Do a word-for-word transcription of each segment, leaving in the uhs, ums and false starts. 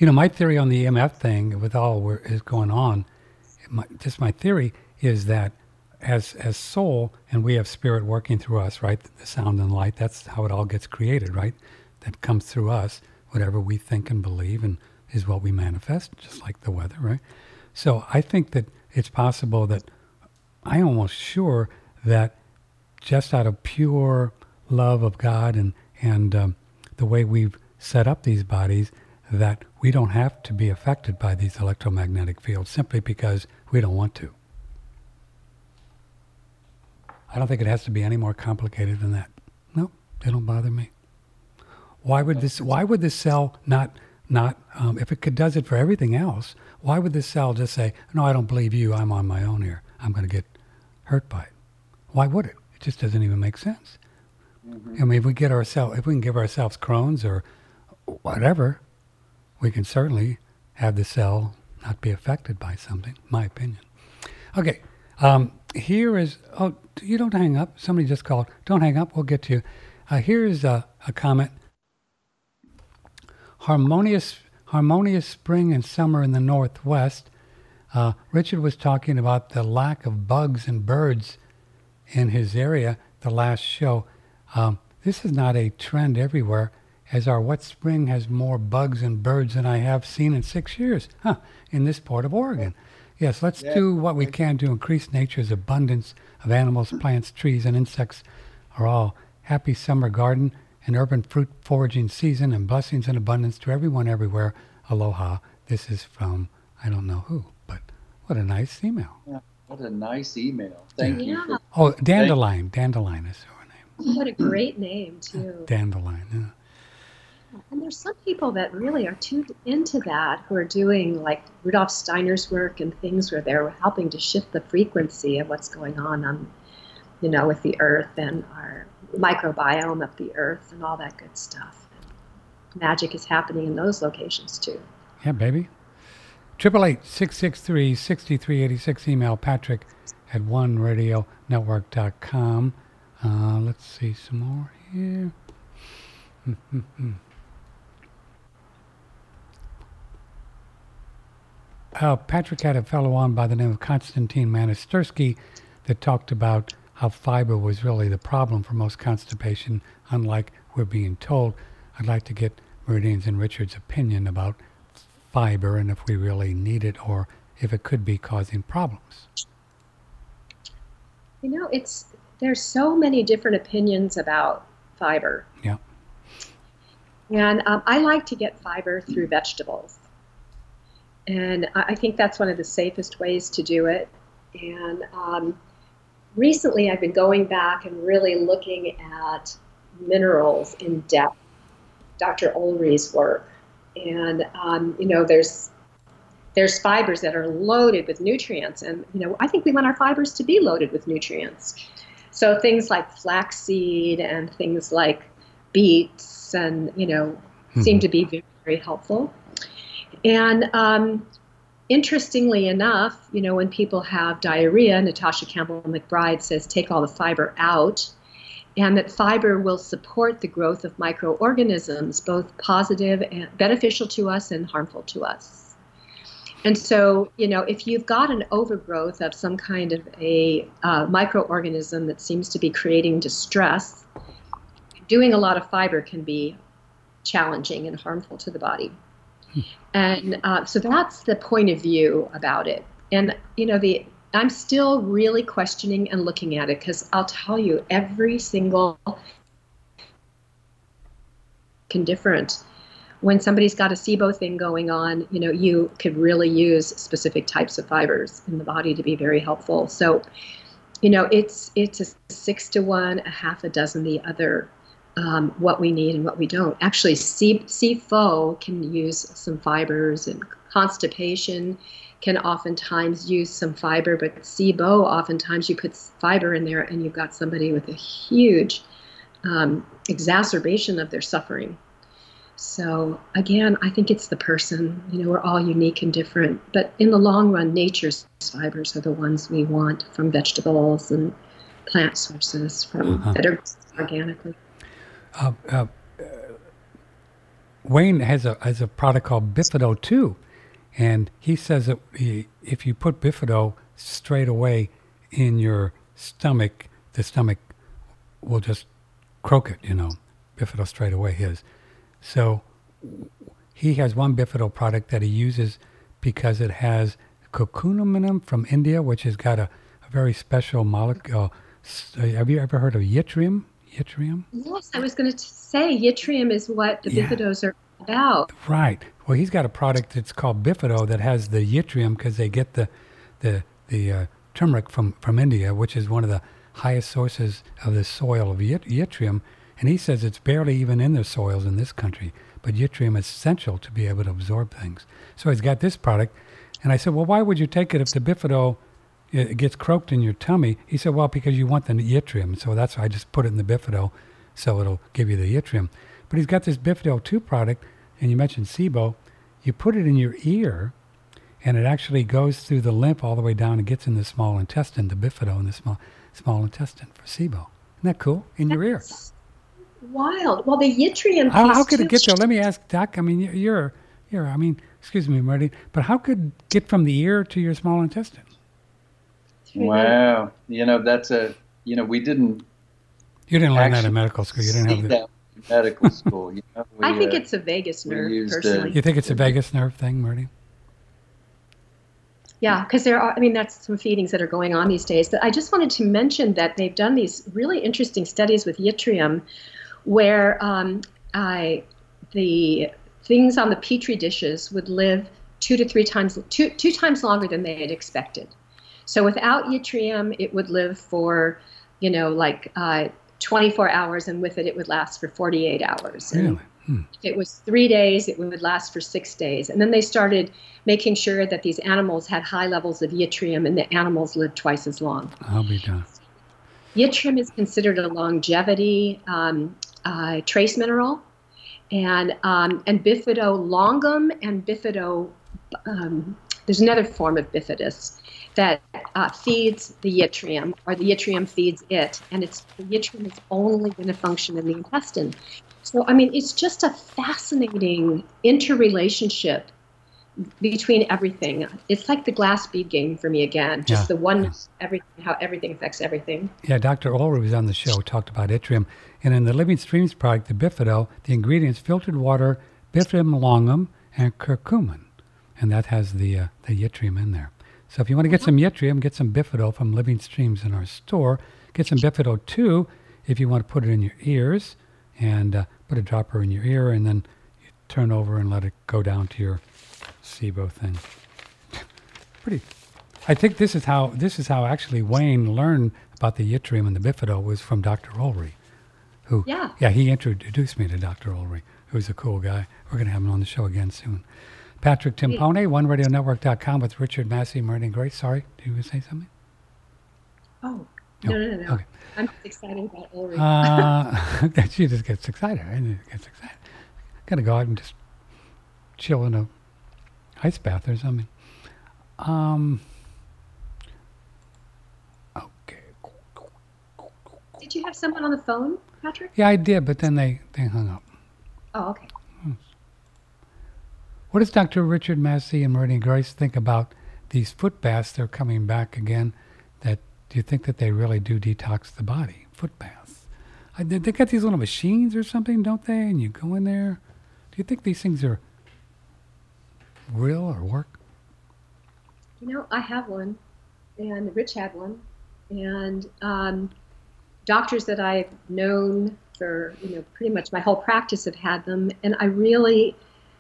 You know, my theory on the E M F thing, with all where is going on, my, just my theory is that as as soul, and we have spirit working through us, right? The sound and light, that's how it all gets created, right? That comes through us. Whatever we think and believe and is what we manifest, just like the weather, right? So I think that it's possible that, I'm almost sure that just out of pure love of God and, and um, the way we've set up these bodies, that we don't have to be affected by these electromagnetic fields simply because we don't want to. I don't think it has to be any more complicated than that. No, they don't bother me. Why would this? Why would this cell not not? Um, if it could, does it for everything else, why would this cell just say, "No, I don't believe you. I'm on my own here. I'm going to get hurt by it"? Why would it? It just doesn't even make sense. Mm-hmm. I mean, if we get ourselves, if we can give ourselves Crohn's or whatever, we can certainly have the cell not be affected by something. My opinion. Okay, um, here is. Oh, you don't hang up. Somebody just called. Don't hang up. We'll get to you. Uh, here is a, a comment. Harmonious, harmonious spring and summer in the Northwest. Uh, Richard was talking about the lack of bugs and birds in his area the last show. Um, this is not a trend everywhere, as our wet spring has more bugs and birds than I have seen in six years huh, in this part of Oregon. Yes, let's yeah. do what we can to increase nature's abundance of animals, plants, trees, and insects. Are all happy summer garden and urban fruit foraging season, and blessings and abundance to everyone everywhere. Aloha. This is from, I don't know who, but what a nice email. Yeah, what a nice email. Thank yeah. you. For, oh, Dandelion. Dandelion is her name. What a great name, too. Dandelion, yeah. And there's some people that really are tuned into that, who are doing like Rudolf Steiner's work and things where they're helping to shift the frequency of what's going on, on you know, with the earth and our microbiome of the earth and all that good stuff. Magic is happening in those locations too. Yeah, baby. Triple eight six six three six three eight six. Email Patrick at one radio network dot com. Uh, let's see some more here. uh, Patrick had a fellow on by the name of Konstantin Manastursky that talked about how fiber was really the problem for most constipation, unlike we're being told. I'd like to get Meridian's and Richard's opinion about fiber and if we really need it or if it could be causing problems. You know, it's there's so many different opinions about fiber. Yeah. And um, I like to get fiber through vegetables. And I, I think that's one of the safest ways to do it. And um, recently I've been going back and really looking at minerals in depth, Doctor Ulri's work. And, um, you know, there's there's fibers that are loaded with nutrients. And, you know, I think we want our fibers to be loaded with nutrients. So things like flaxseed and things like beets and, you know, mm-hmm. seem to be very, very helpful. And um, interestingly enough, you know, when people have diarrhea, Natasha Campbell McBride says take all the fiber out, and that fiber will support the growth of microorganisms, both positive and beneficial to us and harmful to us. And so, you know, if you've got an overgrowth of some kind of a uh, microorganism that seems to be creating distress, doing a lot of fiber can be challenging and harmful to the body. And uh, so that's the point of view about it. And, you know, the I'm still really questioning and looking at it because I'll tell you, every single can different. When somebody's got a SIBO thing going on, you know, you could really use specific types of fibers in the body to be very helpful. So, you know, it's it's a six to one, a half a dozen the other. Um, what we need and what we don't. Actually, C- C F O can use some fibers, and constipation can oftentimes use some fiber, but SIBO, oftentimes you put fiber in there and you've got somebody with a huge um, exacerbation of their suffering. So again, I think it's the person. You know, we're all unique and different, but in the long run, nature's fibers are the ones we want from vegetables and plant sources from uh-huh. that are organically. Uh, uh, Wayne has a has a product called Bifido two, and he says that he, if you put Bifido straight away in your stomach, the stomach will just croak it, you know, Bifido straight away his. So he has one Bifido product that he uses because it has curcumin in them from India, which has got a, a very special molecule. Uh, have you ever heard of yttrium? Yttrium? Yes, I was going to say yttrium is what the Yeah. Bifidos are about. Right. Well, he's got a product that's called Bifido that has the yttrium because they get the the the uh, turmeric from, from India, which is one of the highest sources of the soil of yt- yttrium. And he says it's barely even in the soils in this country, but yttrium is essential to be able to absorb things. So he's got this product. And I said, well, why would you take it if the Bifido it gets croaked in your tummy? He said, well, because you want the yttrium. So that's why I just put it in the Bifido so it'll give you the yttrium. But he's got this Bifido two product, and you mentioned SIBO. You put it in your ear, and it actually goes through the lymph all the way down and gets in the small intestine, the Bifido in the small small intestine for SIBO. Isn't that cool? In your ear. That's wild. Well, the yttrium piece How, how could too, it get there? Let me ask Doc. I mean, you- you're, you're, I mean, excuse me, Marty, but how could it get from the ear to your small intestine? through the- Wow. You know, that's a, you know, we didn't You didn't learn that actually in medical school. You didn't see have the, that in medical school. You know, we, I think uh, it's a vagus we nerve, used, uh, personally. you think it's a vagus nerve thing, Marty? Yeah, because there are, I mean, that's some feedings that are going on these days. But I just wanted to mention that they've done these really interesting studies with yttrium where um, I, the things on the Petri dishes would live two to three times, two, two times longer than they had expected. So without yttrium, it would live for, you know, like uh, twenty-four hours, and with it, it would last for forty-eight hours. And Really? Hmm. if it was three days, it would last for six days. And then they started making sure that these animals had high levels of yttrium and the animals lived twice as long. I'll be done. Yttrium is considered a longevity um, uh, trace mineral. And, um, and Bifido longum and Bifido, um, there's another form of bifidus that uh, feeds the yttrium, or the yttrium feeds it. And it's the yttrium is only going to function in the intestine. So, I mean, it's just a fascinating interrelationship between everything. It's like the glass bead game for me again, just Yeah. the oneness, everything, how everything affects everything. Yeah, Doctor Ulrich was on the show, talked about yttrium. And in the Living Streams product, the Bifido, the ingredients, filtered water, Bifidum longum, and curcumin. And that has the uh, the yttrium in there. So if you want to get some yttrium, get some Bifido from Living Streams in our store. Get some Bifido two if you want to put it in your ears, and uh, put a dropper in your ear, and then you turn over and let it go down to your SIBO thing. Pretty. I think this is how this is how actually Wayne learned about the yttrium and the Bifido was from Doctor Ulrich, who Yeah. yeah he introduced me to Doctor Ulrich, who's a cool guy. We're going to have him on the show again soon. Patrick Timpone, one radio network dot com with Richard Massey, Marty and Grace. Sorry, did you say something? Oh, no, no, no, no. Okay. I'm excited about Ulrich. Uh, she just gets excited. Right? Gets excited. Got to go out and just chill in a ice bath or something. Um. Okay. Did you have someone on the phone, Patrick? Yeah, I did, but then they, they hung up. Oh, okay. What does Doctor Richard Massey and Marty and Grace think about these foot baths? They're coming back again. That do you think that they really do detox the body? Foot baths. I, they they got these little machines or something, don't they? And you go in there. Do you think these things are real or work? You know, I have one, and Rich had one, and um, doctors that I've known for, you know, pretty much my whole practice have had them, and I really,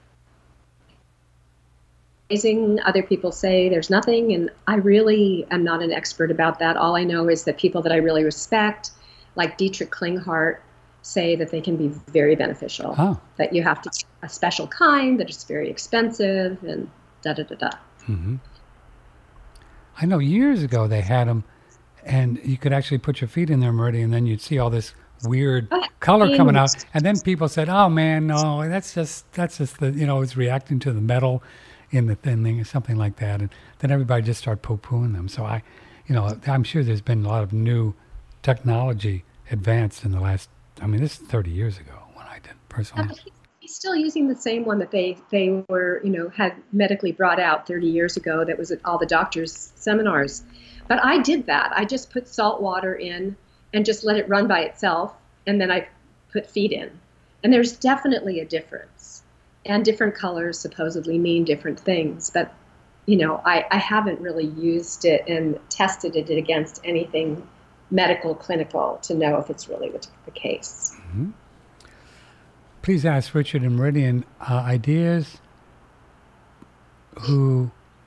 other people say there's nothing, and I really am not an expert about that. All I know is that people that I really respect, like Dietrich Klinghardt, say that they can be very beneficial, Oh. that you have to take a special kind, that it's very expensive, and da-da-da-da. Mm-hmm. I know years ago they had them, and you could actually put your feet in there, Marty, and then you'd see all this weird Oh, color coming out. and- And then people said, "Oh man, no, that's just that's just the you know it's reacting to the metal in the thin thing or something like that." And then everybody just started poo-pooing them. So I, you know, I'm sure there's been a lot of new technology advanced in the last. I mean, this is thirty years ago when I did personally. Uh, he, he still using the same one that they, they were, you know, had medically brought out thirty years ago that was at all the doctors' seminars. But I did that. I just put salt water in and just let it run by itself, and then I put feed in. And there's definitely a difference. And different colors supposedly mean different things. But, you know, I, I haven't really used it and tested it against anything medical, clinical, to know if it's really the case. Mm-hmm. Please ask Richard and Meridian uh, ideas who,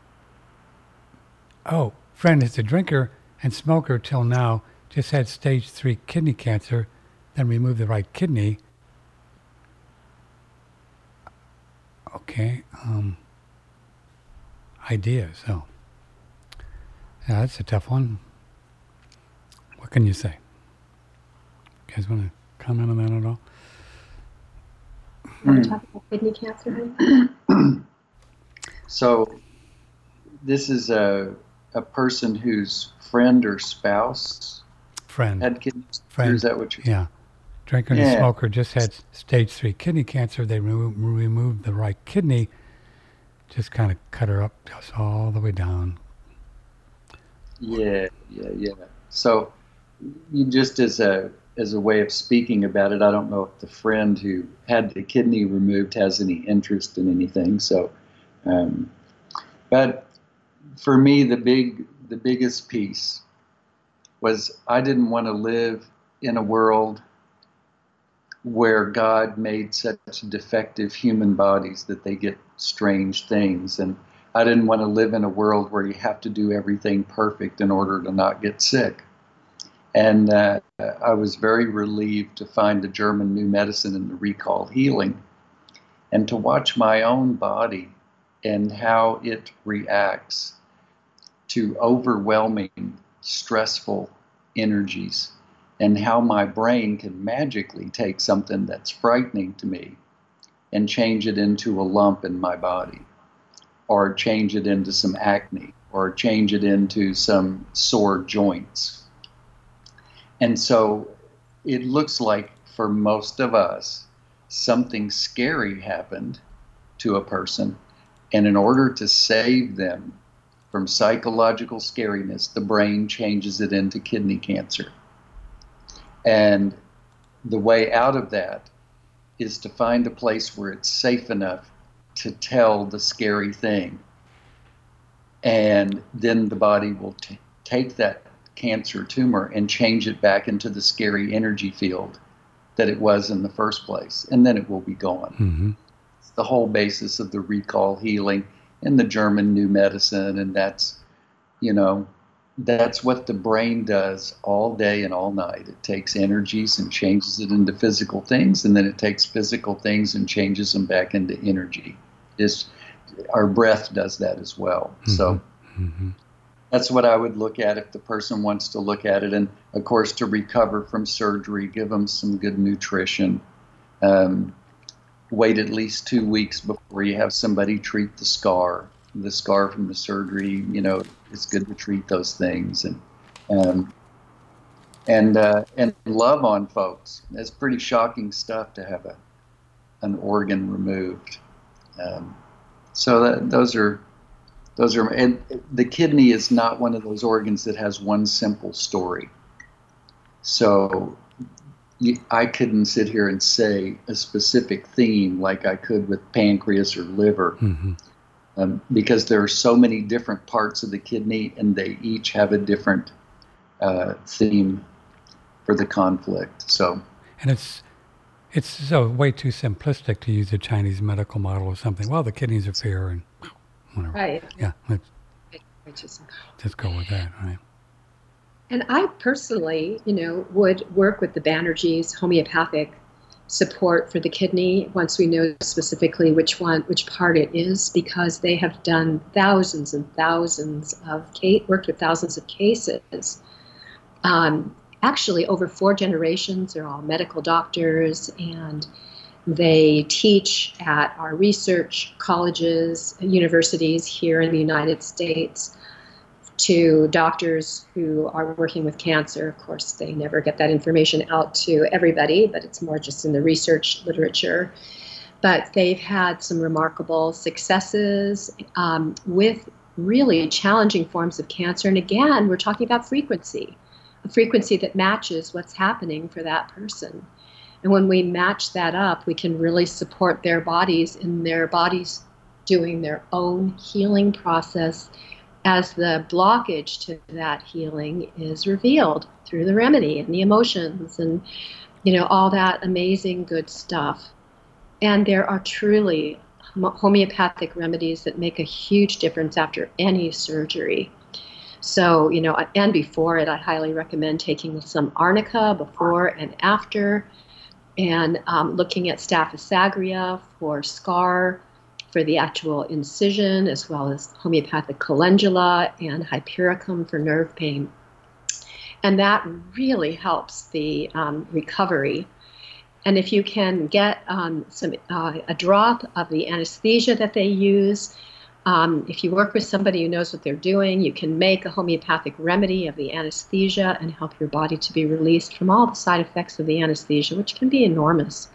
oh, friend is a drinker and smoker till now, just had stage three kidney cancer, then removed the right kidney. Okay, um, ideas, oh. Yeah, that's a tough one. What can you say? You guys want to comment on that at all? Want to talk about kidney cancer? So this is a a person whose friend or spouse Friend. had kidney cancer. Friend. Is that what you're Yeah. Drinker and Yeah. smoker just had stage three kidney cancer. They remo- removed the right kidney, just kind of cut her up just all the way down. Yeah, yeah, yeah. So you just as a as a way of speaking about it, I don't know if the friend who had the kidney removed has any interest in anything. So, um, but for me, the big the biggest piece was I didn't want to live in a world where God made such defective human bodies that they get strange things. And I didn't want to live in a world where you have to do everything perfect in order to not get sick. And uh, I was very relieved to find the German new medicine and the recall healing, and to watch my own body and how it reacts to overwhelming, stressful energies, and how my brain can magically take something that's frightening to me and change it into a lump in my body, or change it into some acne, or change it into some sore joints. And so it looks like for most of us, something scary happened to a person, and in order to save them from psychological scariness, the brain changes it into kidney cancer. And the way out of that is to find a place where it's safe enough to tell the scary thing. And then the body will t- take that cancer tumor and change it back into the scary energy field that it was in the first place. And then it will be gone. Mm-hmm. It's the whole basis of the recall healing and the German new medicine. And that's, you know, that's what the brain does all day and all night. It takes energies and changes it into physical things, and then it takes physical things and changes them back into energy. It's, our breath does that as well. Mm-hmm. So mm-hmm. that's what I would look at if the person wants to look at it. And, of course, to recover from surgery, give them some good nutrition. Um, wait at least two weeks before you have somebody treat the scar. The scar from the surgery, you know, it's good to treat those things, and um, and uh, and love on folks. It's pretty shocking stuff to have a an organ removed. Um, so that, those are those are, and the kidney is not one of those organs that has one simple story. So you, I couldn't sit here and say a specific theme like I could with pancreas or liver. Mm-hmm. Um, because there are so many different parts of the kidney, and they each have a different uh, theme for the conflict. So, and it's it's so way too simplistic to use a Chinese medical model or something. Well, the kidneys are fair, and whatever. Right. Yeah. Let's just, just go with that, right? And I personally, you know, would work with the Banerjee's homeopathic support for the kidney once we know specifically which one, which part it is, because they have done thousands and thousands of case, worked with thousands of cases. Um, actually, over four generations, they're all medical doctors, and they teach at our research colleges, universities here in the United States, to doctors who are working with cancer. Of course, they never get that information out to everybody, but it's more just in the research literature. but they've had some remarkable successes um, with really challenging forms of cancer. And again, we're talking about frequency, a frequency that matches what's happening for that person. And when we match that up, we can really support their bodies in their bodies doing their own healing process as the blockage to that healing is revealed through the remedy and the emotions and, you know, all that amazing good stuff. And there are truly homeopathic remedies that make a huge difference after any surgery. So, you know, and before it, I highly recommend taking some arnica before and after, and um, looking at Staph aureus for scar, for the actual incision, as well as homeopathic calendula and hypericum for nerve pain. And that really helps the um, recovery. And if you can get um, some uh, a drop of the anesthesia that they use, um, if you work with somebody who knows what they're doing, you can make a homeopathic remedy of the anesthesia and help your body to be released from all the side effects of the anesthesia, which can be enormous.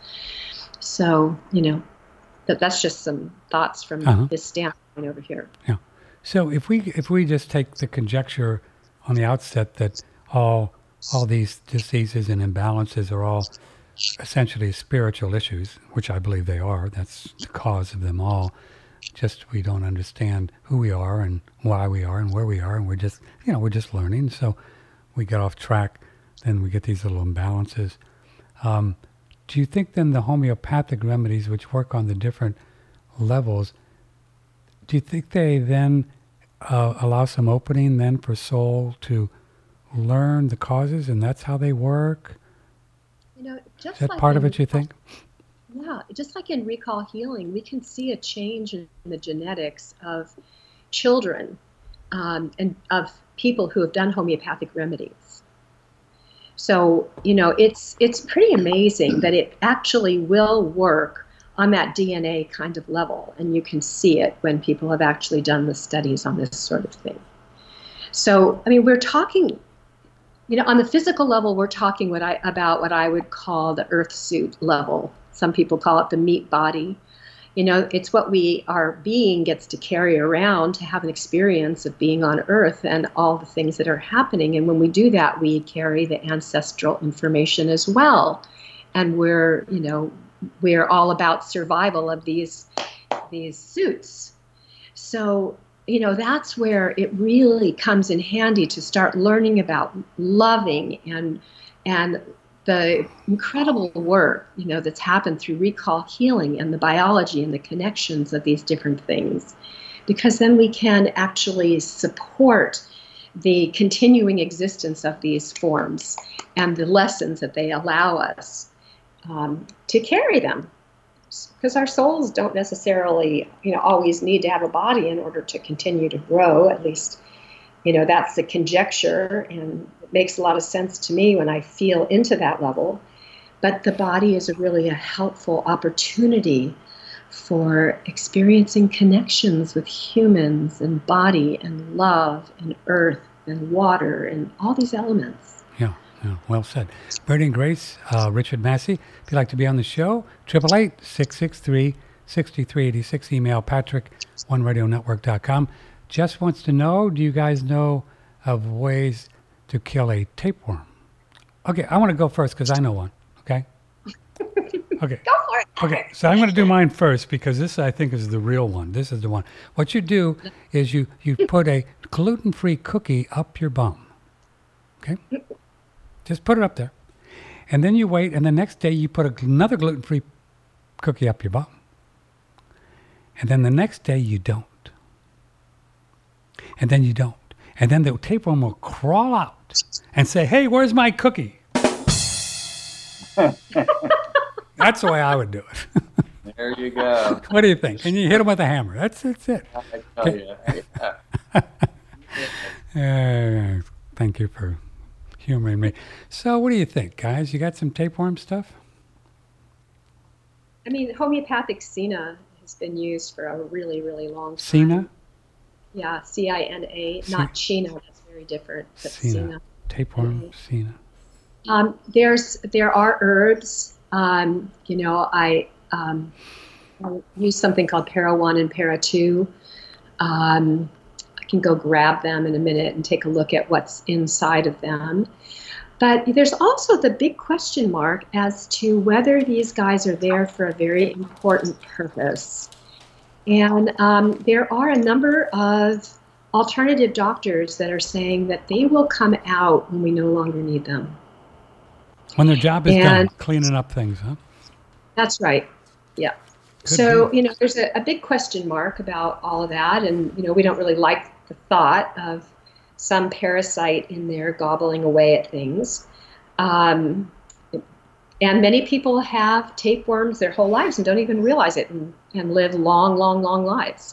So, you know, that that's just some thoughts from uh-huh. this standpoint over here. Yeah. So if we if we just take the conjecture on the outset that all all these diseases and imbalances are all essentially spiritual issues, which I believe they are. That's the cause of them all. Just we don't understand who we are and why we are and where we are, and we're just, you know, we're just learning. So we get off track, then we get these little imbalances. Um, do you think then the homeopathic remedies, which work on the different levels, do you think they then uh, allow some opening then for soul to learn the causes, and that's how they work? You know, just Is that like part of in, it, you think? Yeah, just like in recall healing, we can see a change in the genetics of children um, and of people who have done homeopathic remedies. So, you know, it's it's pretty amazing that it actually will work on that D N A kind of level, and you can see it when people have actually done the studies on this sort of thing. So, I mean, we're talking, you know, on the physical level, we're talking what I about what I would call the earth suit level. Some people call it the meat body. You know, it's what we, our being gets to carry around to have an experience of being on Earth and all the things that are happening. And when we do that, we carry the ancestral information as well. And we're, you know, we're all about survival of these, these suits. So, you know, that's where it really comes in handy to start learning about loving and, and the incredible work, you know, that's happened through recall healing and the biology and the connections of these different things, because then we can actually support the continuing existence of these forms and the lessons that they allow us um, to carry them. Because our souls don't necessarily, you know, always need to have a body in order to continue to grow. At least, you know, that's the conjecture, and it makes a lot of sense to me when I feel into that level. But the body is a really a helpful opportunity for experiencing connections with humans and body and love and earth and water and all these elements. Yeah, yeah, well said. Birdie and Grace, uh, Richard Massey, if you'd like to be on the show, eight eight eight, six six three, six three eight six, email Patrick, one radio network dot com. Just wants to know, do you guys know of ways to kill a tapeworm? Okay, I want to go first because I know one, okay? Okay. Go for it. Okay, so I'm going to do mine first because this, I think, is the real one. This is the one. What you do is you, you put a gluten-free cookie up your bum, okay? Just put it up there. And then you wait, and the next day you put another gluten-free cookie up your bum. And then the next day you don't. And then you don't. And then the tapeworm will crawl out and say, hey, where's my cookie? That's the way I would do it. There you go. What do you think? And you hit him with a hammer. That's, that's it. I tell Okay. you. Yeah. Uh, thank you for humoring me. So what do you think, guys? You got some tapeworm stuff? I mean, homeopathic Cina has been used for a really, really long time. Cina? Yeah, C I N A, C- not China. That's very different. But Cina. Cina. Tapeworm, Mhm. Cina. Um, there's there are herbs. Um, you know, I um, I'll use something called Para One and Para Two. Um, I can go grab them in a minute and take a look at what's inside of them. But there's also the big question mark as to whether these guys are there for a very important purpose. And um, there are a number of alternative doctors that are saying that they will come out when we no longer need them. When their job is and done, cleaning up things, huh? That's right. Yeah. Could so, be. you know, there's a, a big question mark about all of that. And, you know, we don't really like the thought of some parasite in there gobbling away at things. Um, and many people have tapeworms their whole lives and don't even realize it and, and live long, long, long lives.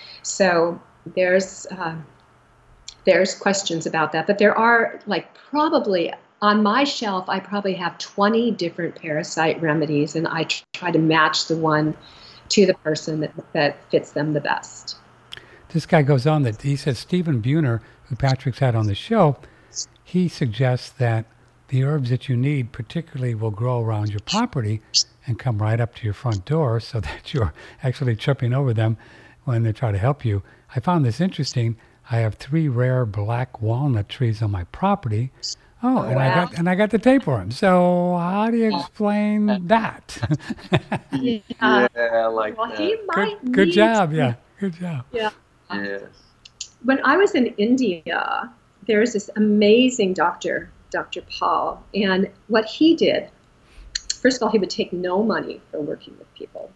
So there's uh, there's questions about that. But there are, like, probably on my shelf, I probably have twenty different parasite remedies, and I tr- try to match the one to the person that, that fits them the best. This guy goes on that he says Stephen Buhner, who Patrick's had on the show, he suggests that the herbs that you need particularly will grow around your property and come right up to your front door so that you're actually tripping over them when they try to help you. I found this interesting. I have three rare black walnut trees on my property. Oh, and wow. I got and I got the tapeworm. So how do you explain that? Yeah, Yeah, I like well, that. he might good, good need job. Yeah, good job. Yeah. Yes. When I was in India, there's this amazing doctor, Doctor Paul, and what he did, first of all, he would take no money for working with people.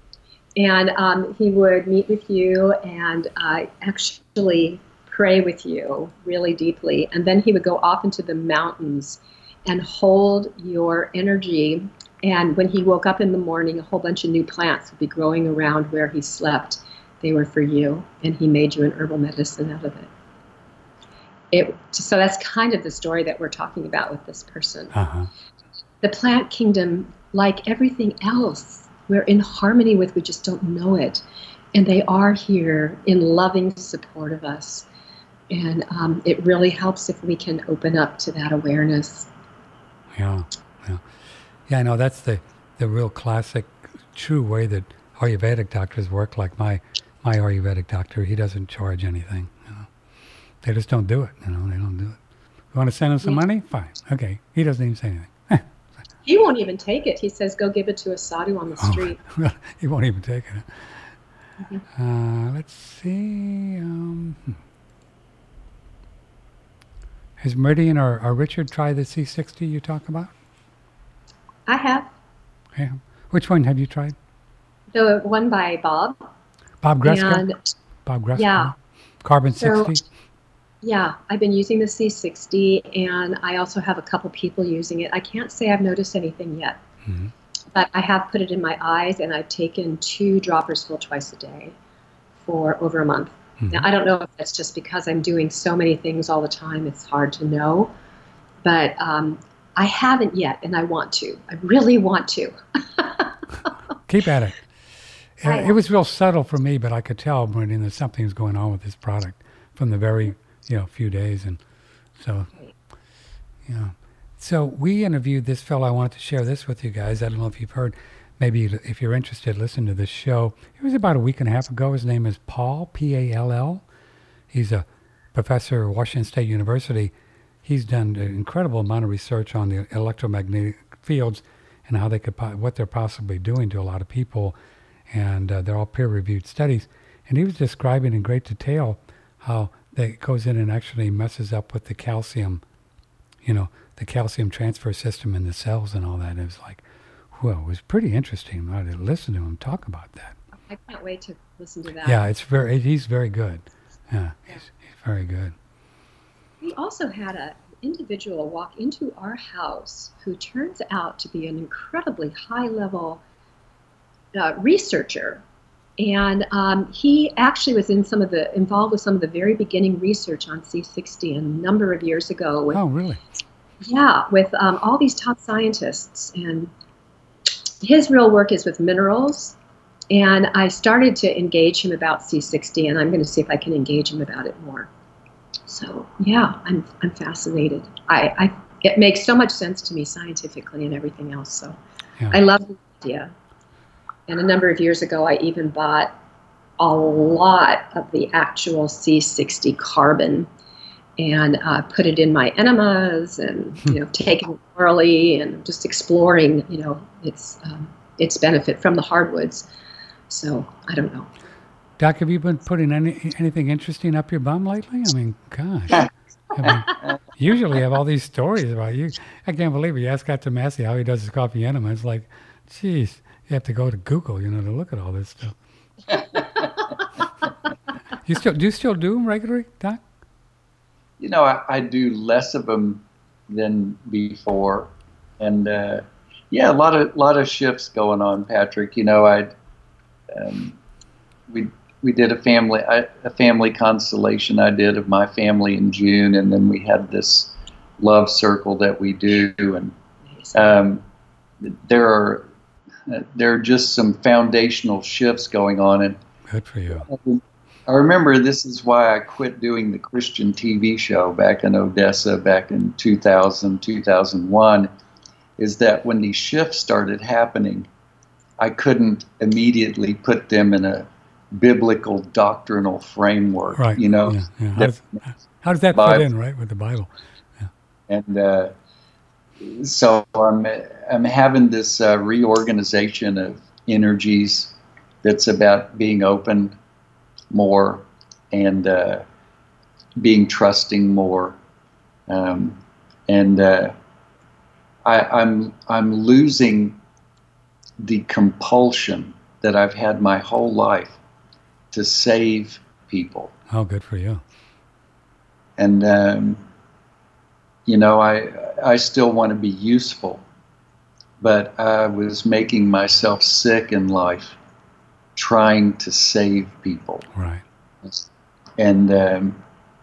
And um, he would meet with you and uh, actually pray with you really deeply. And then he would go off into the mountains and hold your energy. And when he woke up in the morning, a whole bunch of new plants would be growing around where he slept. They were for you, and he made you an herbal medicine out of it. It so that's kind of the story that we're talking about with this person. Uh-huh. The plant kingdom, like everything else, we're in harmony with, we just don't know it. And they are here in loving support of us. And um, it really helps if we can open up to that awareness. Yeah, yeah. Yeah, I know that's the, the real classic, true way that Ayurvedic doctors work. Like my, my Ayurvedic doctor, he doesn't charge anything. You know? They just don't do it. You know, they don't do it. You want to send him some Yeah. money? Fine. Okay. He doesn't even say anything. He won't even take it. He says, go give it to a sadhu on the Oh, street. well, he won't even take it. Mm-hmm. Uh, let's see. Um, hmm. Has Meridian or, or Richard tried the C sixty you talk about? I have Yeah. Which one have you tried? the one by Bob. Bob Greska? And Bob Greska? yeah. Carbon So- sixty? yeah, I've been using the C sixty, and I also have a couple people using it. I can't say I've noticed anything yet, Mhm. but I have put it in my eyes, and I've taken two droppers full twice a day for over a month. Mhm. Now, I don't know if that's just because I'm doing so many things all the time, it's hard to know, but um, I haven't yet, and I want to. I really want to. Keep at it. Uh, I it was real subtle for me, but I could tell when that something was going on with this product from the very, you know, few days. And so, yeah. So we interviewed this fellow. I wanted to share this with you guys. I don't know if you've heard. Maybe if you're interested, listen to this show. It was about a week and a half ago. His name is Paul, P A L L. He's a professor at Washington State University. He's done an incredible amount of research on the electromagnetic fields and how they could, po- what they're possibly doing to a lot of people. And uh, they're all peer-reviewed studies. And he was describing in great detail how that it goes in and actually messes up with the calcium, you know, the calcium transfer system in the cells and all that. It was like, well, it was pretty interesting right, to listen to him talk about that. I can't wait to listen to that. Yeah, it's very, he's very good. Yeah, he's, he's very good. We also had an individual walk into our house who turns out to be an incredibly high-level uh, researcher. And um, he actually was in some of the involved with some of the very beginning research on C sixty a number of years ago. With, Oh, really? Yeah, with um, all these top scientists. And his real work is with minerals. And I started to engage him about C sixty, and I'm going to see if I can engage him about it more. So yeah, I'm I'm fascinated. I, I it makes so much sense to me scientifically and everything else. So Yeah. I love the idea. And a number of years ago, I even bought a lot of the actual C sixty carbon and uh, put it in my enemas and, you know, taking it orally and just exploring, you know, its, um, its benefit from the hardwoods. So I don't know. Doc, have you been putting any anything interesting up your bum lately? I mean, gosh. I mean, usually have all these stories about you. I can't believe it. You ask Doctor Massey how he does his coffee enema. It's like, geez, you have to go to Google, you know, to look at all this stuff. you still do you still do them regularly, Doc? You know, I, I do less of them than before, and uh, yeah, a lot of lot of shifts going on, Patrick. You know, I um, we we did a family I, a family constellation I did of my family in June, and then we had this love circle that we do, and um, there are uh, there are just some foundational shifts going on, and good for you. I remember this is why I quit doing the Christian T V show back in Odessa back in two thousand, two thousand one, is that when these shifts started happening, I couldn't immediately put them in a biblical doctrinal framework. Right. You know, yeah, yeah. How, does, how does that Bible. fit in, right, with the Bible? Yeah. And uh, so I'm, I'm having this uh, reorganization of energies that's about being open more and uh, being trusting more, um, and uh, I, I'm I'm losing the compulsion that I've had my whole life to save people. Oh, good for you. And um, you know, I I still want to be useful, but I was making myself sick in life, trying to save people. Right. And um,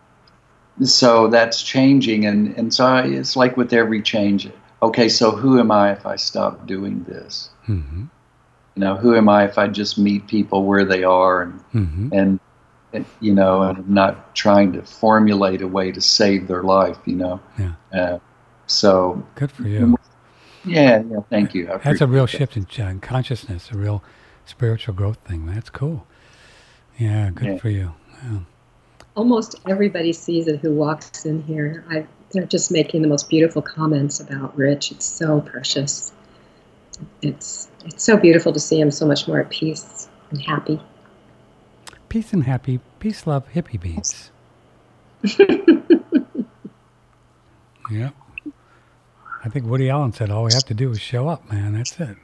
so that's changing. And, and so I, it's like with every change, okay, so who am I if I stop doing this? Mm-hmm. You know, who am I if I just meet people where they are and, mm-hmm. and, and, you know, and I'm not trying to formulate a way to save their life, you know? Yeah. Uh, so. Good for you. Yeah, yeah, thank you. I That's a real that. shift in, in consciousness, a real spiritual growth thing. That's cool. Yeah, good yeah. for you. Yeah. Almost everybody sees it who walks in here. I, they're just making the most beautiful comments about Rich. It's so precious. It's it's so beautiful to see him so much more at peace and happy. Peace and happy. Peace, love, hippie beats. Yeah. I think Woody Allen said all we have to do is show up, man. That's it.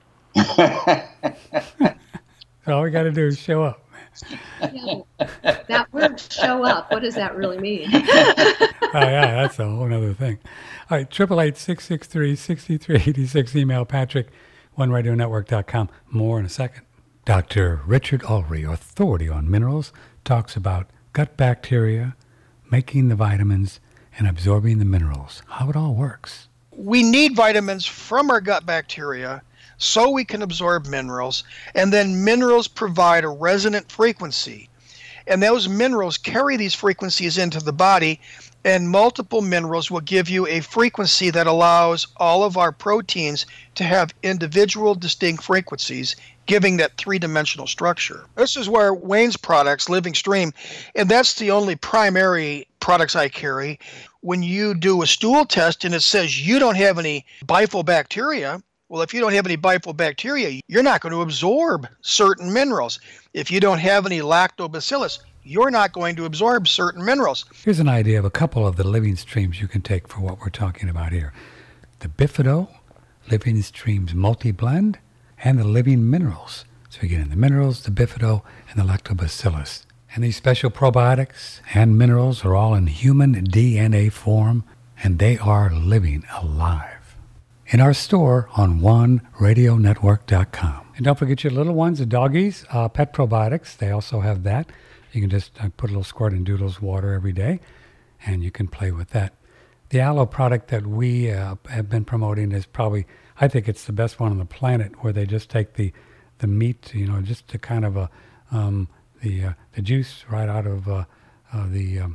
All we got to do is show up. Yeah, that word "show up." What does that really mean? Oh yeah, that's a whole other thing. All right, triple eight six six three six three eighty six. Email Patrick one radio network dot com. More in a second. Doctor Richard Ulrey, authority on minerals, talks about gut bacteria, making the vitamins, and absorbing the minerals. How it all works. We need vitamins from our gut bacteria so we can absorb minerals, and then minerals provide a resonant frequency. And those minerals carry these frequencies into the body, and multiple minerals will give you a frequency that allows all of our proteins to have individual distinct frequencies, giving that three-dimensional structure. This is where Wayne's products, Living Stream, and that's the only primary products I carry. When you do a stool test and it says you don't have any bifidobacteria, well, if you don't have any bifidobacteria, you're not going to absorb certain minerals. If you don't have any lactobacillus, you're not going to absorb certain minerals. Here's an idea of a couple of the living streams you can take for what we're talking about here. The Bifido, Living Streams Multi-Blend, and the Living Minerals. So you get in the minerals, the Bifido, and the lactobacillus. And these special probiotics and minerals are all in human D N A form, and they are living alive. In our store on one radio network dot com. And don't forget your little ones, the doggies, uh, pet probiotics. They also have that. You can just uh, put a little squirt in Doodle's water every day, and you can play with that. The aloe product that we uh, have been promoting is probably, I think it's the best one on the planet, where they just take the, the meat, you know, just to kind of a, um, the uh, the juice right out of uh, uh, the um,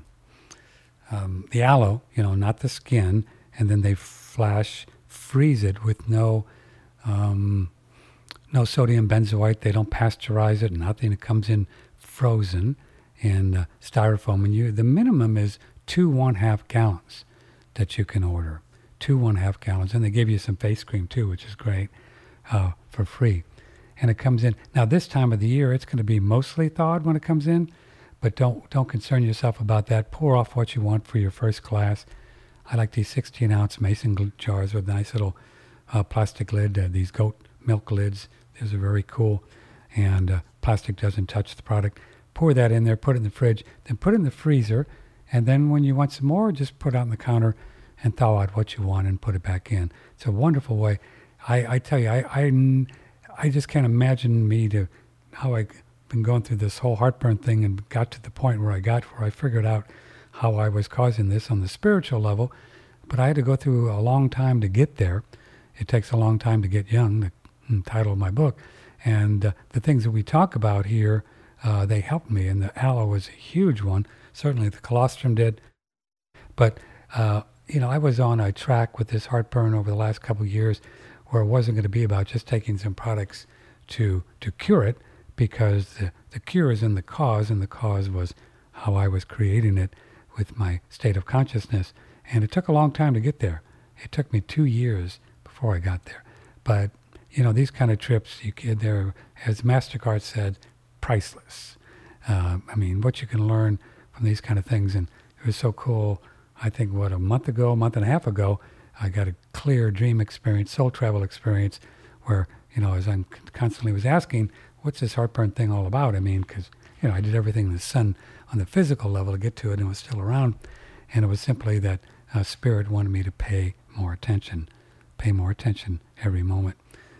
um, the aloe, you know, not the skin, and then they flash freeze it with no um, no sodium benzoate. They don't pasteurize it. Nothing. It comes in frozen in uh, styrofoam. And you, the minimum is two one-half gallons that you can order. Two one-half gallons. And they give you some face cream, too, which is great, uh, for free. And it comes in. Now, this time of the year, it's going to be mostly thawed when it comes in. But don't don't concern yourself about that. Pour off what you want for your first glass. I like these sixteen-ounce mason gl- jars with nice little uh, plastic lid. Uh, these goat milk lids. Those are very cool. And uh, plastic doesn't touch the product. Pour that in there, put it in the fridge, then put it in the freezer. And then when you want some more, just put it on the counter and thaw out what you want and put it back in. It's a wonderful way. I, I tell you, I, I, I just can't imagine me to how I... been going through this whole heartburn thing and got to the point where I got where I figured out how I was causing this on the spiritual level, but I had to go through a long time to get there. It takes a long time to get young, the title of my book, and uh, the things that we talk about here, uh, they helped me, and the aloe was a huge one. Certainly the colostrum did, but uh, you know, I was on a track with this heartburn over the last couple of years where it wasn't going to be about just taking some products to to cure it, because the, the cure is in the cause, and the cause was how I was creating it with my state of consciousness. And it took a long time to get there. It took me two years before I got there. But, you know, these kind of trips, you can, they're, as MasterCard said, priceless. Uh, I mean, what you can learn from these kind of things. And it was so cool. I think, what, a month ago, a month and a half ago, I got a clear dream experience, soul travel experience, where, you know, as I constantly was asking, what's this heartburn thing all about? I mean, because, you know, I did everything in the sun on the physical level to get to it, and it was still around. And it was simply that uh, Spirit wanted me to pay more attention, pay more attention every moment.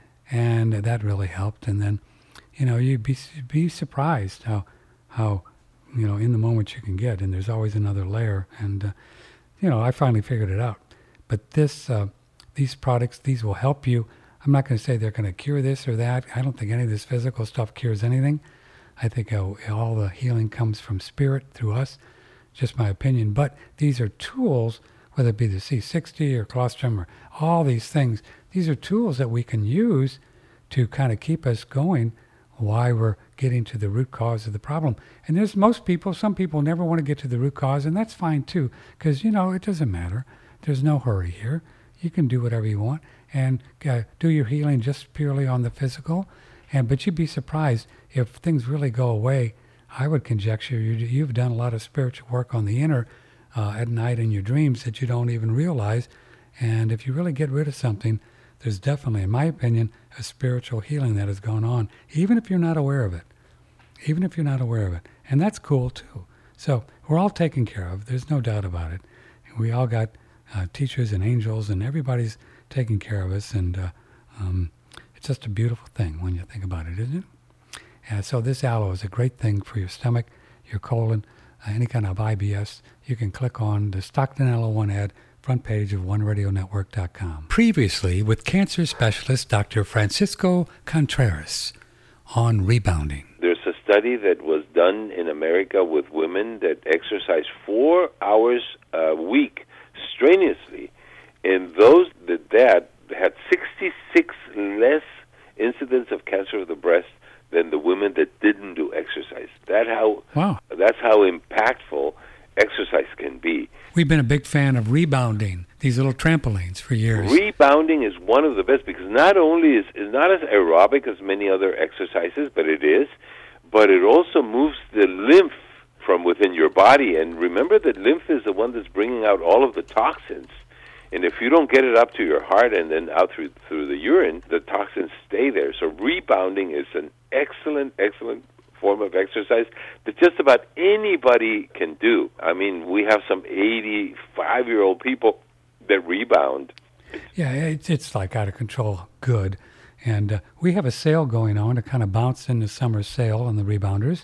And uh, that really helped. And then, you know, you'd be, be surprised how, how, you know, in the moment you can get. And there's always another layer. And, uh, you know, I finally figured it out. But this, uh, these products, these will help you. I'm not going to say they're going to cure this or that. I don't think any of this physical stuff cures anything. I think uh, all the healing comes from Spirit through us, just my opinion. But these are tools, whether it be the C sixty or colostrum or all these things, these are tools that we can use to kind of keep us going while we're getting to the root cause of the problem. And there's most people, some people never want to get to the root cause, and that's fine too, because, you know, it doesn't matter. There's no hurry here. You can do whatever you want and uh, do your healing just purely on the physical. And but you'd be surprised if things really go away. I would conjecture you, you've done a lot of spiritual work on the inner uh, at night in your dreams that you don't even realize. And if you really get rid of something, there's definitely, in my opinion, a spiritual healing that has gone on, even if you're not aware of it. Even if you're not aware of it. And that's cool too. So we're all taken care of. There's no doubt about it. We all got uh, teachers and angels, and everybody's taking care of us. And uh, um, it's just a beautiful thing when you think about it, isn't it? And so this aloe is a great thing for your stomach, your colon, uh, any kind of I B S. You can click on the Stockton Aloe One ad, front page of one radio network dot com. Previously with cancer specialist Doctor Francisco Contreras on rebounding. There's a study that was done in America with women that exercise four hours a week strenuously, and those that that had sixty-six less incidence of cancer of the breast than the women that didn't do exercise. That how wow. That's how impactful exercise can be. We've been a big fan of rebounding, these little trampolines, for years. Rebounding is one of the best because not only is is not as aerobic as many other exercises, but it is, but it also moves the lymph from within your body. And remember that lymph is the one that's bringing out all of the toxins. And if you don't get it up to your heart and then out through through the urine, the toxins stay there. So rebounding is an excellent, excellent form of exercise that just about anybody can do. I mean, we have some eighty-five-year-old people that rebound. Yeah, it's, it's like out of control good. And uh, we have a sale going on to kind of bounce in the summer sale on the rebounders.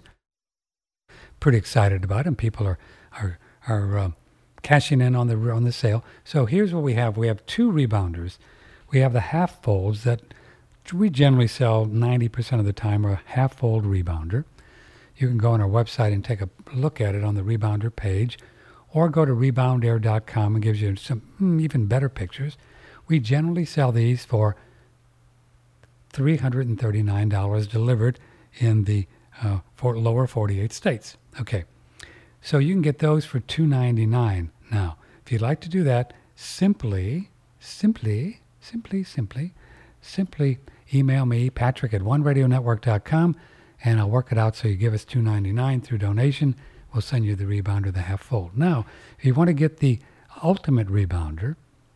Pretty excited about it, and people are, are, are uh, cashing in on the on the sale. So here's what we have. We have two rebounders. We have the half folds that we generally sell ninety percent of the time, are a half fold rebounder. You can go on our website and take a look at it on the rebounder page, or go to rebound air dot com and gives you some mm, even better pictures. We generally sell these for three hundred thirty-nine dollars delivered in the uh, for lower forty-eight states. Okay, so you can get those for two hundred ninety-nine dollars. Now, if you'd like to do that, simply, simply, simply, simply, simply email me, Patrick at one radio network dot com, and I'll work it out so you give us two hundred ninety-nine dollars through donation. We'll send you the rebounder, the half fold. Now, if you want to get the ultimate rebounder,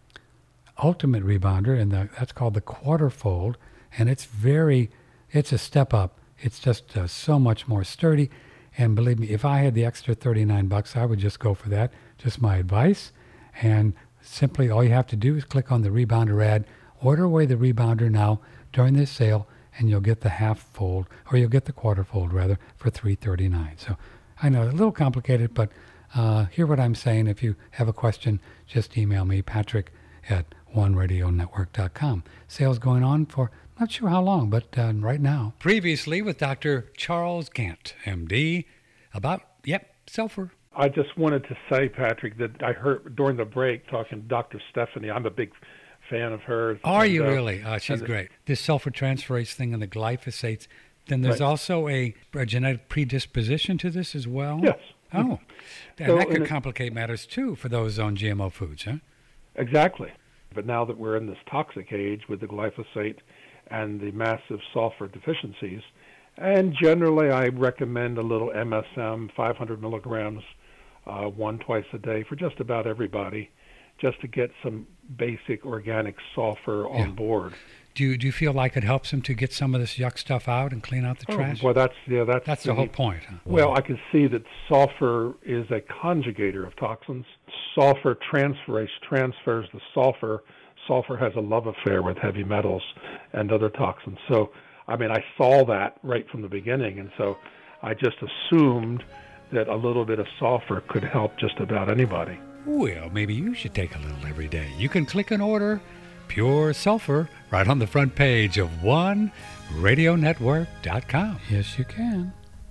ultimate rebounder, and the, that's called the quarter fold, and it's very, it's a step up. It's just uh, so much more sturdy. And believe me, if I had the extra thirty-nine bucks, I would just go for that. Just my advice. And simply all you have to do is click on the rebounder ad, order away the rebounder now during this sale, and you'll get the half fold, or you'll get the quarter fold rather, for three hundred thirty-nine dollars. So I know it's a little complicated, but uh, hear what I'm saying. If you have a question, just email me, Patrick at one radio network dot com. Sales going on for not sure how long, but uh, right now. Previously with Doctor Charles Gant, M D, about, yep, sulfur. I just wanted to say, Patrick, that I heard during the break talking to Doctor Stephanie. I'm a big fan of hers. Are and, you uh, really? Uh, she's great. This sulfur transferase thing and the glyphosates. Then there's Right. also a, a genetic predisposition to this as well? Yes. Oh, and So, that could and it- complicate matters too for those on G M O foods, huh? Exactly. But now that we're in this toxic age with the glyphosate and the massive sulfur deficiencies, and generally I recommend a little M S M, five hundred milligrams, uh, one twice a day for just about everybody, just to get some basic organic sulfur Yeah. on board. Do you, do you feel like it helps them to get some of this yuck stuff out and clean out the trash? Oh, well, that's yeah, that's That's the whole point. Huh? Well, I can see that sulfur is a conjugator of toxins. Sulfur transferase transfers the sulfur. Sulfur has a love affair with heavy metals and other toxins. So, I mean, I saw that right from the beginning, and so I just assumed that a little bit of sulfur could help just about anybody. Well, maybe you should take a little every day. You can click and order Pure Sulfur right on the front page of one radio network dot com. Yes, you can.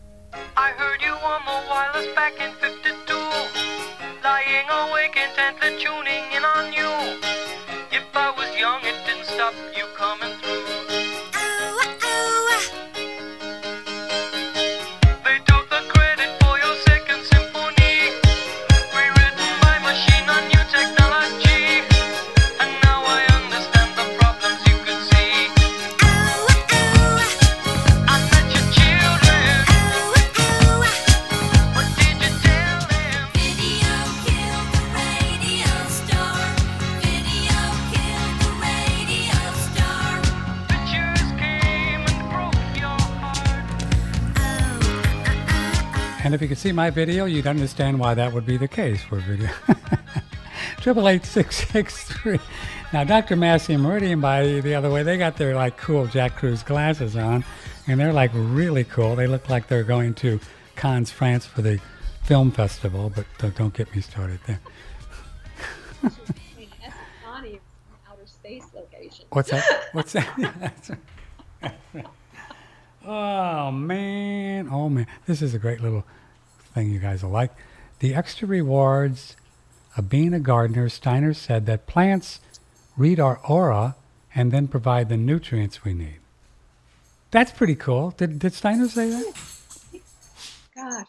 I heard you on the wireless back in fifty-two, lying awake intently tuning in on you. If I was young, it didn't stop you coming through. They took the credit for your second symphony, rewritten by machine on new technology. And now I understand the problems you could see. I met your children. What did you tell them? Video killed the radio star. Video killed the radio star. Pictures came and broke your heart. And if you could see my video, you'd understand why that would be the case for video. Triple eight six six three. Now, Doctor Massey and Meridian, by the other way, they got their like cool Jack Cruz glasses on, and they're like really cool. They look like they're going to Cannes, France for the film festival, but don't, don't get me started there. Bonnie outer space location. What's that? What's that? Oh, man. Oh, man. This is a great little thing you guys will like. The extra rewards of being a gardener, Steiner said that plants read our aura and then provide the nutrients we need. That's pretty cool. Did, did Steiner say that? Gosh.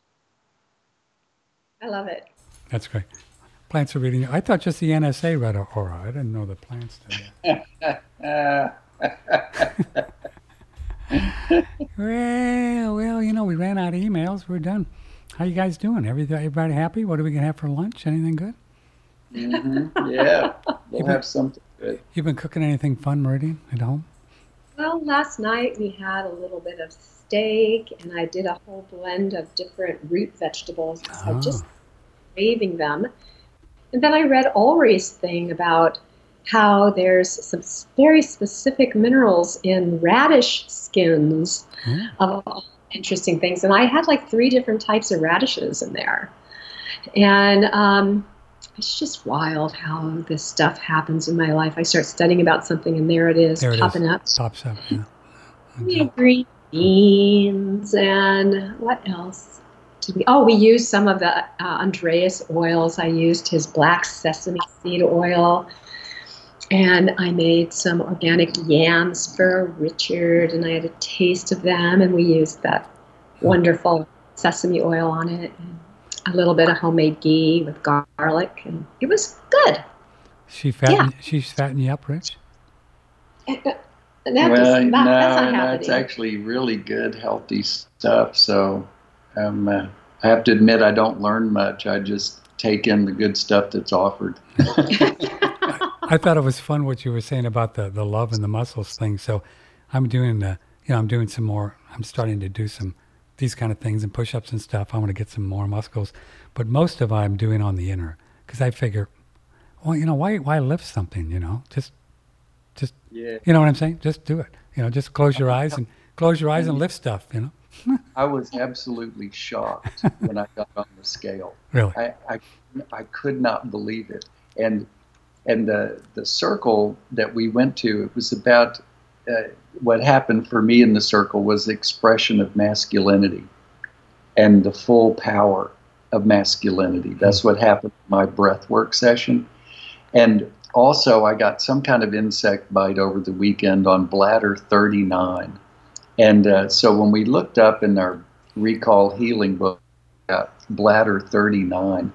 I love it. That's great. Plants are reading. I thought just the N S A read our aura. I didn't know the plants did that. Well, well, you know, we ran out of emails. We're done. How you guys doing? Everybody, everybody happy? What are we going to have for lunch? Anything good? Mm-hmm. Yeah, we'll have something good. You've been cooking anything fun, Meridian, at home? Well, last night we had a little bit of steak, and I did a whole blend of different root vegetables. So Oh. I just craving them. And then I read Ulrich's thing about how there's some s- very specific minerals in radish skins Yeah. of all interesting things. And I had like three different types of radishes in there. And um, it's just wild how this stuff happens in my life. I start studying about something, and there it is, There it is. popping up. Pops up. Yeah. We had green beans, and what else did we? Oh, we used some of the uh, Andreas oils. I used his black sesame seed oil. And I made some organic yams for Richard, and I had a taste of them, and we used that wonderful sesame oil on it, and a little bit of homemade ghee with garlic, and it was good. She fatten, She's fattening you up, Rich? And that well, was, that, no, that's not no, happening. it's actually really good, healthy stuff. So um, uh, I have to admit, I don't learn much. I just take in the good stuff that's offered. I thought it was fun what you were saying about the, the love and the muscles thing. So I'm doing the, you know, I'm doing some more, I'm starting to do some, these kind of things and push-ups and stuff. I want to get some more muscles. But most of it I'm doing on the inner because I figure, well, you know, why, why lift something, you know, just, just, Yeah. you know what I'm saying? Just do it. You know, just close your eyes and close your eyes and lift stuff, you know? I was absolutely shocked when I got on the scale. Really? I, I, I could not believe it. And and the the circle that we went to, it was about uh, what happened for me in the circle was the expression of masculinity and the full power of masculinity. That's what happened in my breath work session. And also, I got some kind of insect bite over the weekend on bladder thirty-nine. And uh, so when we looked up in our recall healing book about bladder thirty-nine,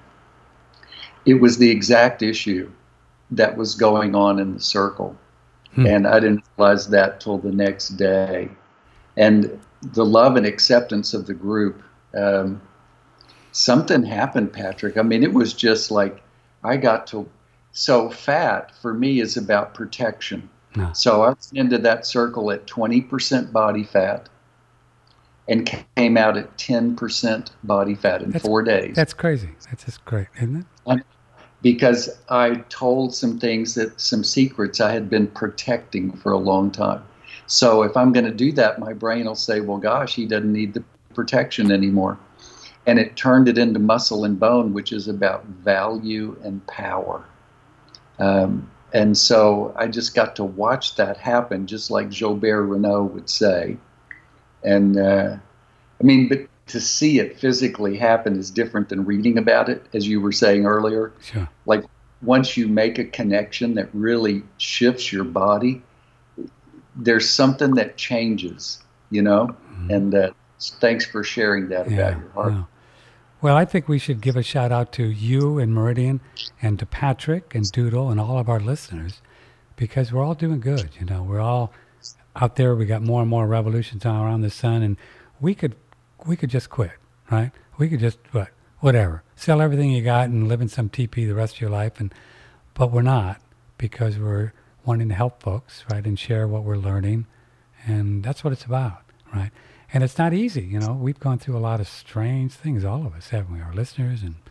it was the exact issue that was going on in the circle. Hmm. And I didn't realize that till the next day. And the love and acceptance of the group, um, something happened, Patrick. I mean, it was just like I got to, so fat for me is about protection. No. So I went into that circle at twenty percent body fat and came out at ten percent body fat in That's- four days. That's crazy. That's just great, isn't it? Um, because I told some things that some secrets I had been protecting for a long time. So if I'm going to do that, my brain will say, well, gosh, he doesn't need the protection anymore. And it turned it into muscle and bone, which is about value and power. Um, and so I just got to watch that happen, just like Gilbert Renault would say. And uh, I mean, but to see it physically happen is different than reading about it, as you were saying earlier. Sure. Like once you make a connection that really shifts your body, there's something that changes, you know? Mm-hmm. And uh, thanks for sharing that Yeah, about your heart. yeah. Well, I think we should give a shout out to you and Meridian and to Patrick and Doodle and all of our listeners because we're all doing good. You know, we're all out there. We got more and more revolutions all around the sun, and we could we could just quit, right? We could just what whatever sell everything you got and live in some teepee the rest of your life, and but we're not because we're wanting to help folks, right, and share what we're learning, and that's what it's about, right? And it's not easy, you know. We've gone through a lot of strange things, all of us, haven't we? Our listeners, and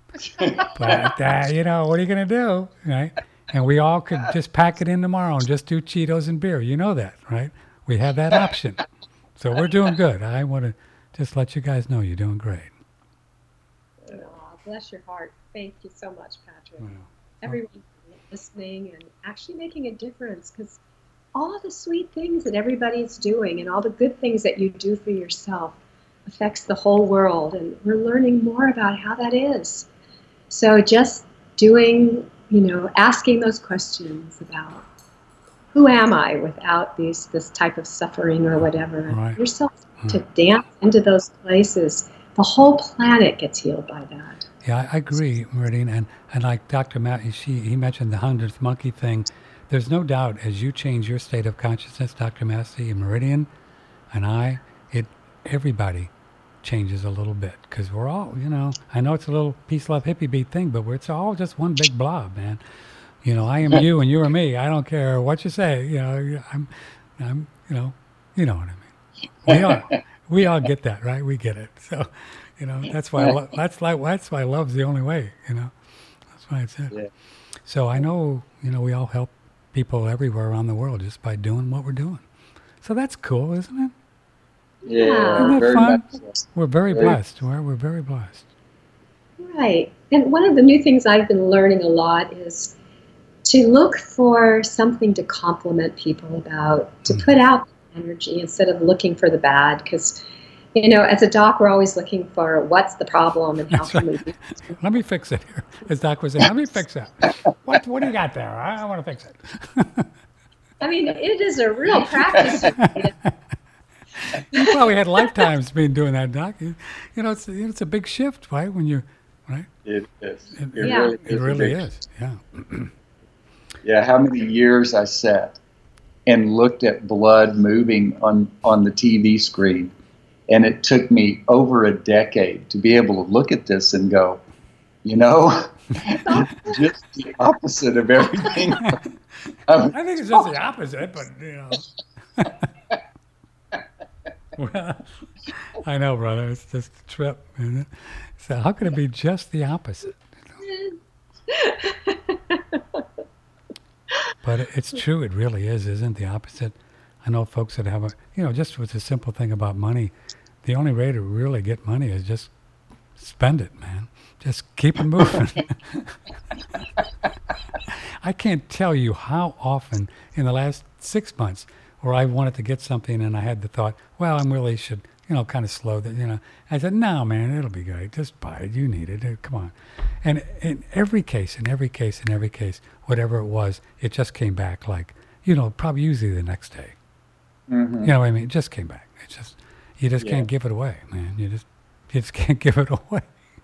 but uh, you know, what are you going to do, right? And we all could just pack it in tomorrow and just do Cheetos and beer. You know that, right? We have that option, so we're doing good. I want to just let you guys know you're doing great. Oh, bless your heart. Thank you so much, Patrick. Wow. Everyone listening and actually making a difference, because all the sweet things that everybody's doing and all the good things that you do for yourself affects the whole world, and we're learning more about how that is. So just doing, you know, asking those questions about who am I without these this type of suffering or whatever, Right. yourself Hmm. to dance into those places, the whole planet gets healed by that. Yeah, I I agree, Meridian, and, and like Doctor Matt, she he mentioned the hundredth monkey thing. There's no doubt as you change your state of consciousness, Doctor Massey and Meridian, and I, it everybody changes a little bit because we're all, you know, I know it's a little peace, love, hippie beat thing, but we're, it's all just one big blob, man. You know, I am you and you are me. I don't care what you say. You know, I'm, I'm, you know, you know what I mean. We all, we all get that, right? We get it. So, you know, that's why, lo- that's like, that's why love's the only way, you know, that's why it's it. Yeah. So I know, you know, we all help people everywhere around the world just by doing what we're doing. So that's cool, isn't it? Yeah, Isn't that very fun? much so. We're very Very- blessed. We're, we're very blessed. Right. And one of the new things I've been learning a lot is to look for something to compliment people about, to Mm. put out energy instead of looking for the bad. Because you know, as a doc, we're always looking for what's the problem and how That's can right. we do it. Let me fix it here. As Doc was saying, let me fix it. What, what do you got there? I, I want to fix it. I mean, it is a real practice. You probably had lifetimes being doing that, Doc. You, you know, it's it's a big shift, right? When you, right? It is. It, It Yeah. really, it is a really big- is. Yeah. Yeah, how many years I sat and looked at blood moving on, on the T V screen. And it took me over a decade to be able to look at this and go, you know, just the opposite of everything. Um, I think it's just the opposite, but you know. Well, I know, brother. It's just a trip, isn't it? So how could it be just the opposite? But it- it's true. It really is, isn't the opposite? I know folks that have a, you know, just with the simple thing about money, the only way to really get money is just spend it, man. Just keep it moving. I can't tell you how often in the last six months where I wanted to get something and I had the thought, well, I really should, you know, kind of slow that, you know. I said, no, man, it'll be great. Just buy it. You need it. Uh, Come on. And in every case, in every case, in every case, whatever it was, it just came back like, you know, probably usually the next day. mhm. You know what I mean? It just came back. It just, you just Yeah. can't give it away, man. You just, you just can't give it away.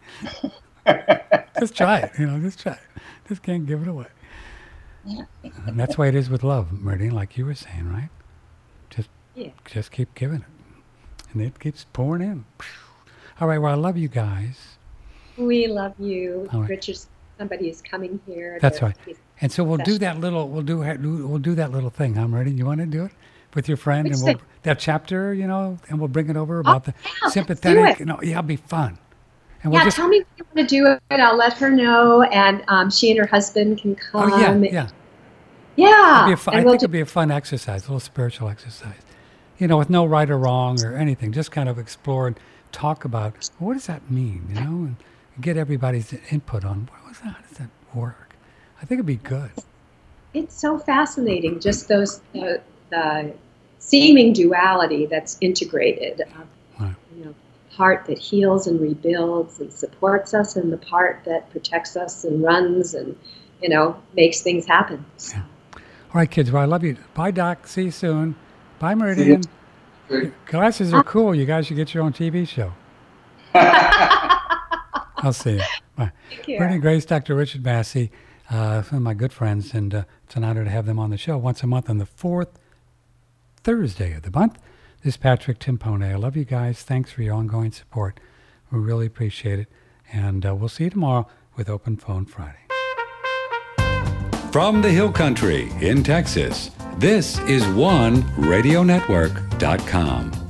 Just try it, you know, just try it. Just can't give it away. And that's the way it is with love, Meridian, like you were saying, right? Just, Yeah. just keep giving it. And it keeps pouring in. All right, well, I love you guys. We love you. All right. Richard, somebody is coming here. That's to- right. And so we'll do that little, we'll do, we'll do that little thing, huh, Meridian? You want to do it with your friend? Which and we'll, thing? that chapter, you know, and we'll bring it over about the yeah, let's do sympathetic, it. you know, yeah, it'll be fun. And we'll Yeah, just, tell me when you want to do it. I'll let her know, and um, she and her husband can oh, come. yeah, yeah. Yeah. It'd be a fun, I and we'll think do- it'd be a fun exercise, a little spiritual exercise. You know, with no right or wrong or anything. Just kind of explore and talk about, well, what does that mean, you know, and get everybody's input on what was that, how does that work? I think it'd be good. It's so fascinating, just those uh, the seeming duality that's integrated. Uh, Right. you know, part that heals and rebuilds and supports us, and the part that protects us and runs and you know makes things happen. So, All right, kids. Well, I love you. Bye, Doc. See you soon. Bye, Meridian. Glasses are cool. You guys should get your own T V show. I'll see you. Bye. Take care. Meridian Grace, Doctor Richard Massey, uh, some of my good friends, and uh, it's an honor to have them on the show once a month on the fourth Thursday of the month. This is Patrick Timpone. I love you guys. Thanks for your ongoing support. We really appreciate it. And uh, we'll see you tomorrow with Open Phone Friday. From the Hill Country in Texas, this is one radio network dot com.